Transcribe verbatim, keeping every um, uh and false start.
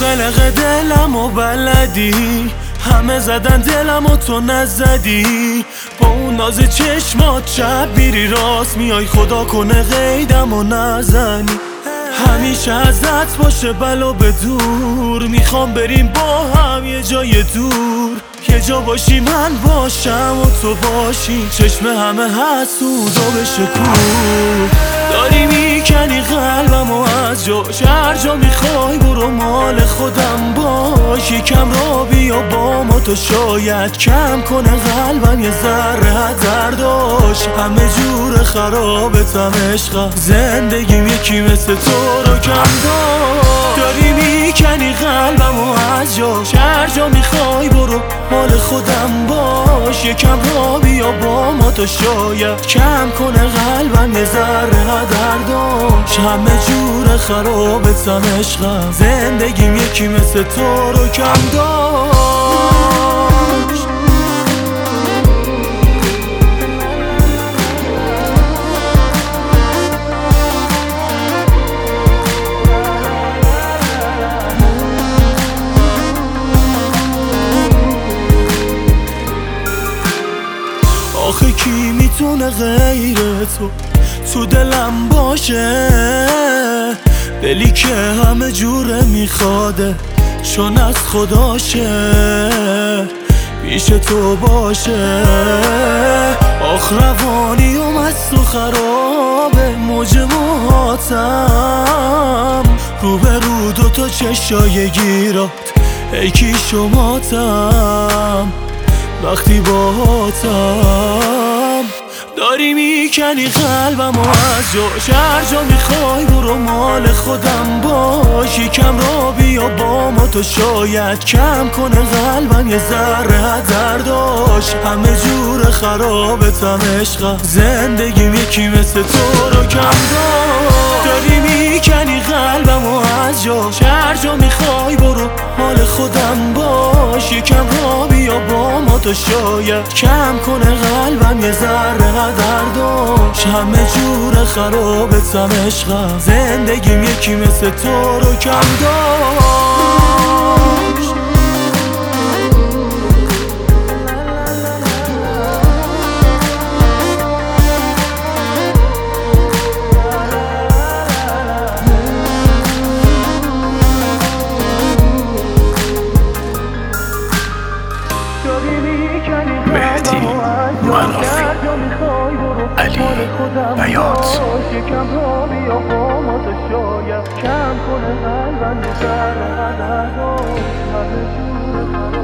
قلق دلم و بلدی، همه زدن دلم و تو نزدی. با اون ناز چشمات شب میری راست میای، خدا کنه قیدم و نزنی. همیشه ازت باشه بلا به دور، میخوام بریم با هم یه جای دور. یه جا باشی من باشم و تو باشی، چشم همه حسودا بشه کور. داری میکنی قلبم و از جاش، هر جا میخوای برو مال خودم باش. یکم را بیا با ما تو شاید کم کنه قلبم یه ذره درداش. همه جور خرابتم عشقم، زندگیم یکی مثل تو رو کم داشت. داری میکنی قلبم و از جاش، هر جا میخوای برو مال خودم باش. یکم را بیا با ما تو شاید کم کنه قلبم یه ذره درداش. همه جور خرابتم عشقم، زندگیم یکی مثل تو رو کم داشت. آخه کی میتونه غیر تو تو دلم باشه؟ دلی که همه جوره میخواده چون از خداشه، پیش تو باشه. آخ روانی و مست و خرابه موج موهاتم، رو به رو دوتا چشای گیرات ای کی شماتم وقتی باهاتم. داری میکنی قلبم و از جاش، هر جا میخوای برو مال خودم باش. یکم را بیا با ما تو شاید کم کنه قلبم یه ذره درداش. همه جور خرابتم عشقم، زندگیم یکی مثل تو رو کم داشت. داری میکنی قلبم و از جاش، هر جا میخوای برو مال خودم باش. یکم را بیا با ما تو شاید کم کنه قلبم یه ذره درداش. همه جور خرابتم عشقم، زندگیم یکی مثل تو رو کم داشت. مهدی منافی، علی بیات. یکم را بیا با ما تو شاید کم کنه قلبم یه ذره درداش. همه جور